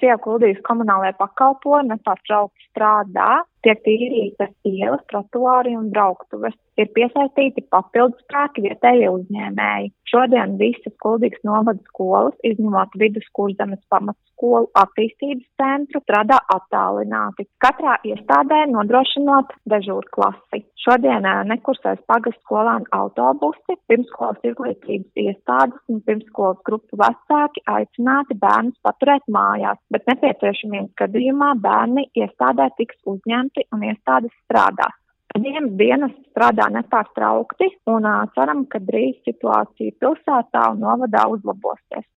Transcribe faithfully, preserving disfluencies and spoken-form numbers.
Šie Kuldīgas komunālajie pakalpojumi nepārtraukti strādā, tiek tīrītas ielas, trotuāri un brauktuves. Ir piesaistīti papildus spēki vietējie uzņēmēji. Šodien visas Kuldīgas novada skolas, izņemot Viduskurzemes pamatskolu attīstības centru, strādā attālināti. Katrā iestādē nodrošinot dežūrklasi. Šodien nekursēs pagastu skolēnu autobusi, pirmsskolas izglītības iestādes un pirmsskolas grupu vecāki aicināti bērnus paturēt mājās, bet nepieciešamiem gadījumā bērni iestādē tiks uzņemti un iestādes strādās. Dienas dienas strādā nepārtraukti un ceram, ka drīz situācija pilsētā un novadā uzlabosies.